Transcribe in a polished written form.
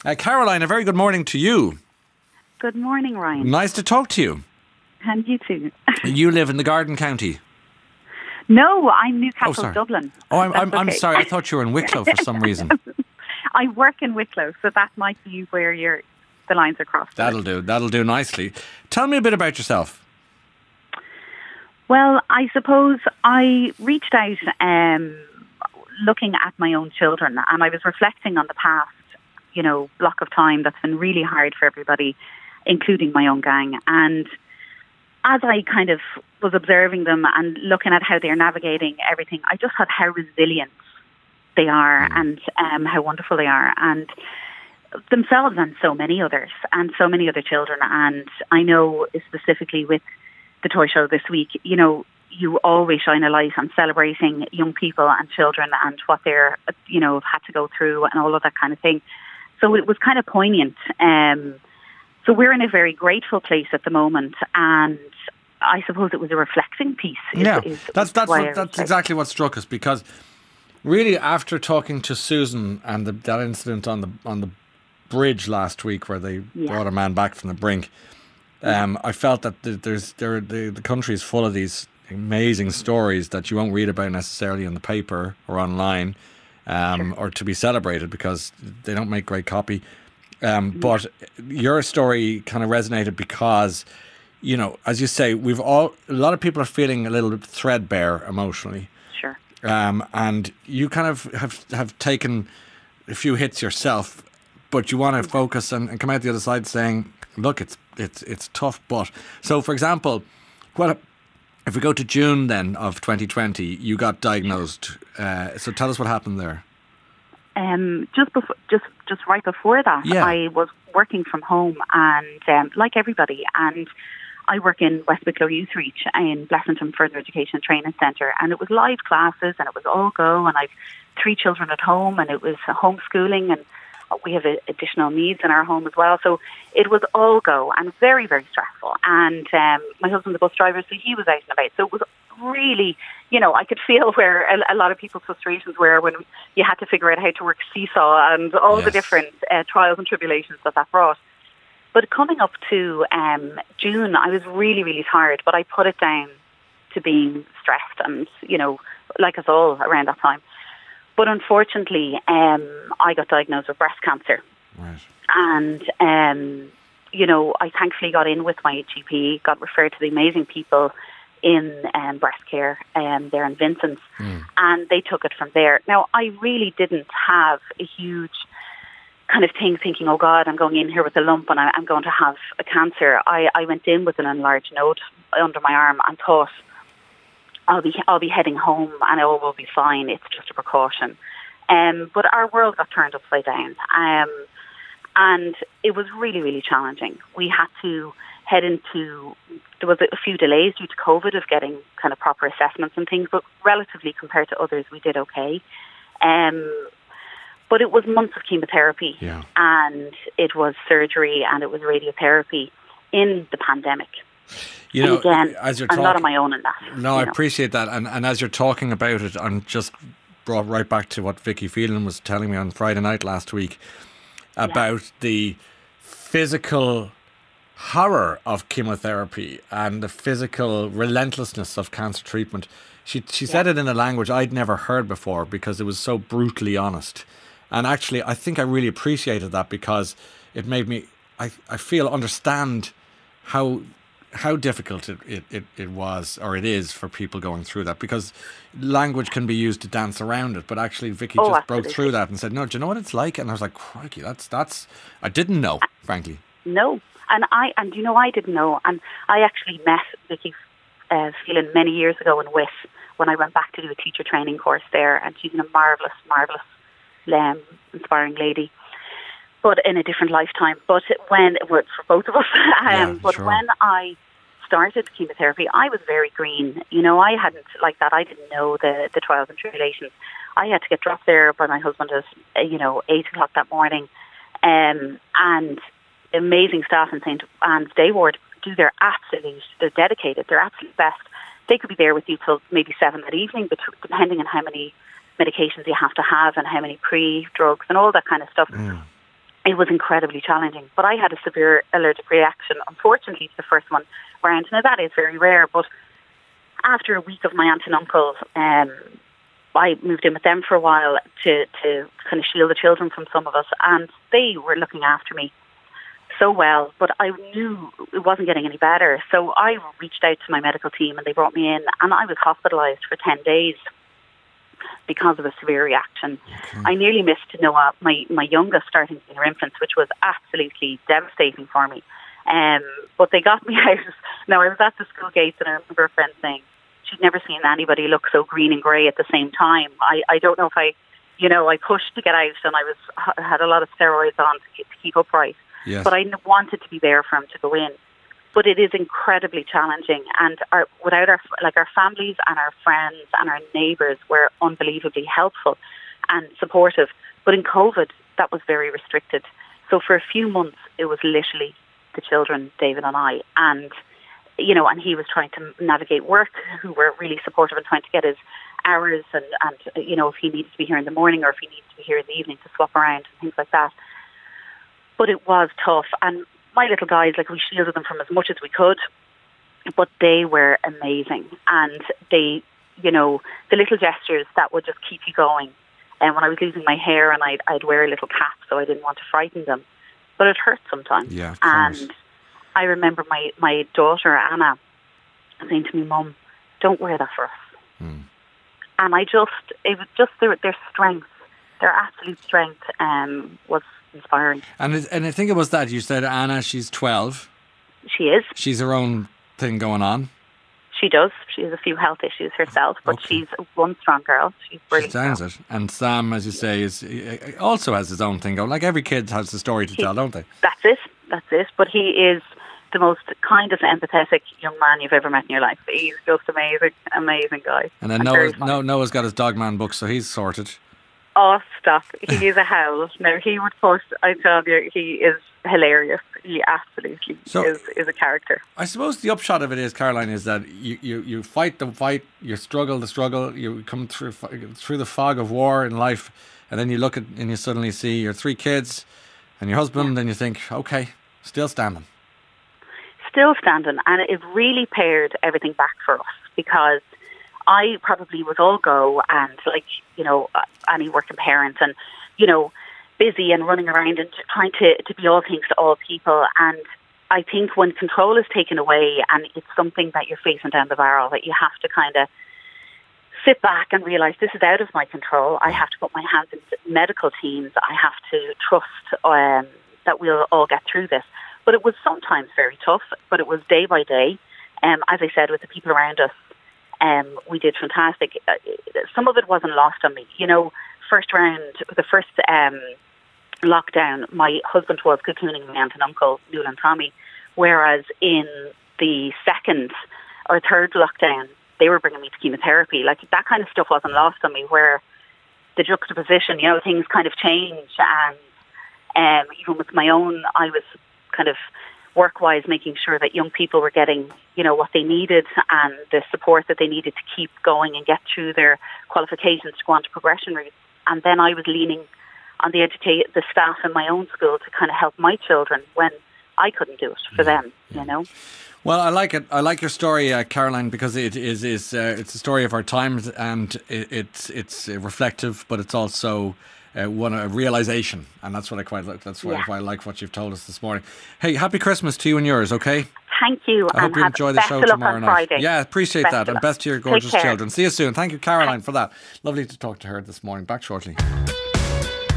Caroline, a very good morning to you. Good morning, Ryan. Nice to talk to you. And you too. You live in the Garden County? No, I'm Newcastle, Dublin. Oh, I'm sorry. I thought you were in Wicklow for some reason. I work in Wicklow, so that might be where the lines are crossed. That'll do nicely. Tell me a bit about yourself. Well, I suppose I reached out looking at my own children, and I was reflecting on the past, block of time that's been really hard for everybody, including my own gang. And as I kind of was observing them and looking at how they're navigating everything, I just thought how resilient they are and how wonderful they are, and themselves and so many others and so many other children. And I know specifically with the toy show this week, you always shine a light on celebrating young people and children and what they're, have had to go through and all of that kind of thing. So it was kind of poignant. So we're in a very grateful place at the moment, and I suppose it was a reflecting piece. That's exactly what struck us, because really after talking to Susan and that incident on the bridge last week where they brought a man back from the brink, I felt that the country is full of these amazing stories that you won't read about necessarily in the paper or online, or to be celebrated because they don't make great copy. But your story kind of resonated because, as you say, a lot of people are feeling a little threadbare emotionally. Sure. And you kind of have taken a few hits yourself, but you want to focus and come out the other side saying, look, it's tough. But so, for example, if we go to June then of 2020, you got diagnosed. So tell us what happened there. Just right before that, I was working from home, and like everybody, and I work in West Wicklow Youth Reach in Blessington Further Education Training Centre, and it was live classes, and it was all go, and I've 3 children at home, and it was homeschooling, and we have additional needs in our home as well, so it was all go and very, very stressful. And my husband's a bus driver, so he was out and about, so it was really, I could feel where a lot of people's frustrations were when you had to figure out how to work seesaw and all the different trials and tribulations that brought. But coming up to June, I was really, really tired, but I put it down to being stressed and, like us all around that time. But unfortunately, I got diagnosed with breast cancer. Right. And, I thankfully got in with my GP, got referred to the amazing people in breast care there in Vincent's, and they took it from there. Now, I really didn't have a huge kind of thing thinking, oh God, I'm going in here with a lump and I'm going to have a cancer. I went in with an enlarged node under my arm and thought, I'll be heading home and all will be fine. It's just a precaution. But our world got turned upside down. And it was really, really challenging. We had to head into, there was a few delays due to COVID of getting kind of proper assessments and things, but relatively compared to others, we did okay. But it was months of chemotherapy, and it was surgery, and it was radiotherapy in the pandemic. And again, as you're I'm not on my own in that. No, I appreciate that. And as you're talking about it, I'm just brought right back to what Vicky Phelan was telling me on Friday night last week about the physical horror of chemotherapy and the physical relentlessness of cancer treatment. She said it in a language I'd never heard before because it was so brutally honest. And actually, I think I really appreciated that because it made me, I feel, understand how difficult it was, or it is, for people going through that, because language can be used to dance around it, but actually Vicky broke through that and said, no, do you know what it's like? And I was like, crikey, that's I didn't know, frankly. No, and I didn't know, and I actually met Vicky Phelan many years ago in WIS when I went back to do a teacher training course there, and she's a marvellous inspiring lady, but in a different lifetime. But when it was for both of us, when I started chemotherapy, I was very green. I hadn't like that. I didn't know the trials and tribulations. I had to get dropped there by my husband at 8:00 that morning, and amazing staff in St. Anne's Day Ward do their absolute. They're dedicated. Their absolute best. They could be there with you till maybe 7 that evening, but depending on how many medications you have to have and how many pre-drugs and all that kind of stuff. it was incredibly challenging. But I had a severe allergic reaction, unfortunately, to the first one round. Now, that is very rare, but after a week of my aunt and uncle, I moved in with them for a while to kind of shield the children from some of us, and they were looking after me so well, but I knew it wasn't getting any better. So I reached out to my medical team, and they brought me in, and I was hospitalised for 10 days because of a severe reaction. Okay. I nearly missed Noah, my youngest, starting senior infants, which was absolutely devastating for me. But they got me out. Now, I was at the school gates, and I remember a friend saying she'd never seen anybody look so green and grey at the same time. I don't know if I pushed to get out, and I had a lot of steroids on to keep upright. Yes. But I wanted to be there for him to go in. But it is incredibly challenging, and without our families and our friends and our neighbours were unbelievably helpful and supportive. But in COVID, that was very restricted. So for a few months, it was literally the children, David and I, and he was trying to navigate work, who were really supportive and trying to get his hours and if he needed to be here in the morning or if he needed to be here in the evening to swap around and things like that. But it was tough, and my little guys, we shielded them from as much as we could, but they were amazing. And they, the little gestures that would just keep you going. And when I was losing my hair, and I'd wear a little cap, so I didn't want to frighten them. But it hurt sometimes. Yeah, and I remember my daughter, Anna, saying to me, "Mum, don't wear that for us." Mm. And it was just their strength, their absolute strength was inspiring. And I think it was that you said, Anna, she's 12. She is. She's her own thing going on. She does. She has a few health issues herself, but she's one strong girl. She's brilliant. She sounds it. And Sam, as you say, also has his own thing going. Like every kid has a story to tell, don't they? That's it. But he is the most kindest, empathetic young man you've ever met in your life. He's just amazing guy. And then Noah's got his Dogman book, so he's sorted. Oh, stop. He is a howl. Now, he would post, I tell you, he is hilarious. He absolutely is a character. I suppose the upshot of it is, Caroline, is that you fight the fight, you struggle the struggle, you come through the fog of war in life, and then you look at and you suddenly see your 3 kids and your husband, and you think, okay, still standing. Still standing, and it really pared everything back for us, because I probably was all go and any working parent and, busy and running around and trying to be all things to all people. And I think when control is taken away and it's something that you're facing down the barrel, that you have to kind of sit back and realise this is out of my control. I have to put my hands into medical teams. I have to trust that we'll all get through this. But it was sometimes very tough, but it was day by day. As I said, with the people around us, we did fantastic. Some of it wasn't lost on me. The first lockdown, my husband was cocooning my aunt and uncle, Nuala and Tommy, whereas in the second or third lockdown, they were bringing me to chemotherapy. That kind of stuff wasn't lost on me, where the juxtaposition, things kind of changed. And even with my own, I was kind of work-wise making sure that young people were getting, what they needed and the support that they needed to keep going and get through their qualifications to go on to progression routes. And then I was leaning on the staff in my own school to kind of help my children when I couldn't do it for them, Well, I like it. I like your story, Caroline, because it's a story of our times, and it's reflective, but it's also a realisation, and that's what I quite like. That's why I like what you've told us this morning. Hey, happy Christmas to you and yours, okay? Thank you. I hope you enjoy the show tomorrow night. Friday. Yeah, appreciate that, and best to your gorgeous children. See you soon. Thank you, Caroline, for that. Lovely to talk to her this morning. Back shortly.